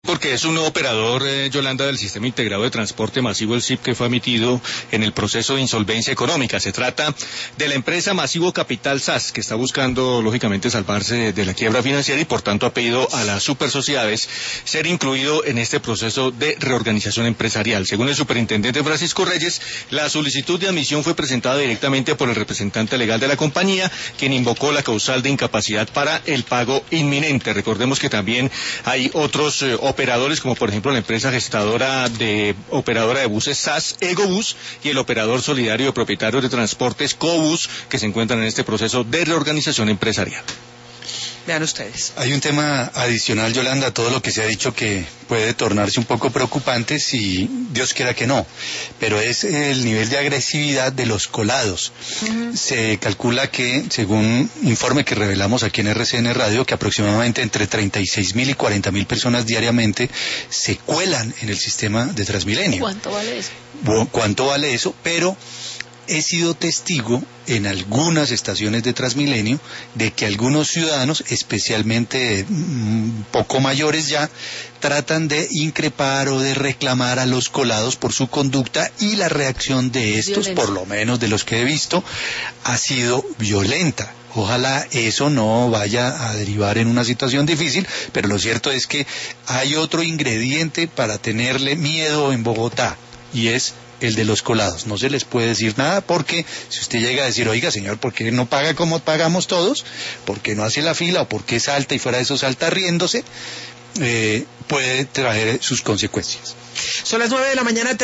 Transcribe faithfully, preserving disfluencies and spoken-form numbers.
Porque es un nuevo operador, eh, Yolanda, del Sistema Integrado de Transporte Masivo, el S I P, que fue admitido en el proceso de insolvencia económica. Se trata de la empresa Masivo Capital S A S, que está buscando, lógicamente, salvarse de la quiebra financiera y, por tanto, ha pedido a las supersociedades ser incluido en este proceso de reorganización empresarial. Según el superintendente Francisco Reyes, la solicitud de admisión fue presentada directamente por el representante legal de la compañía, quien invocó la causal de incapacidad para el pago inminente. Recordemos que también hay otros eh, operadores, como por ejemplo la empresa gestadora de operadora de buses S A S, Egobus, y el operador solidario de propietarios de transportes, Cobus, que se encuentran en este proceso de reorganización empresarial. Vean ustedes. Hay un tema adicional, Yolanda, a todo lo que se ha dicho que puede tornarse un poco preocupante si Dios quiera que no, pero es el nivel de agresividad de los colados. Uh-huh. Se calcula que, según informe que revelamos aquí en R C N Radio, que aproximadamente entre treinta y seis mil y cuarenta mil personas diariamente se cuelan en el sistema de Transmilenio. ¿Cuánto vale eso? ¿Cuánto vale eso? Pero he sido testigo en algunas estaciones de Transmilenio de que algunos ciudadanos, especialmente un poco mayores ya, tratan de increpar o de reclamar a los colados por su conducta, y la reacción de estos, violenta, por lo menos de los que he visto, ha sido violenta. Ojalá eso no vaya a derivar en una situación difícil, pero lo cierto es que hay otro ingrediente para tenerle miedo en Bogotá, y es el de los colados. No se les puede decir nada, porque si usted llega a decir, oiga señor, ¿por qué no paga como pagamos todos? ¿Por qué no hace la fila? ¿O por qué salta y fuera de eso salta riéndose? Eh, puede traer sus consecuencias. Son las nueve de la mañana.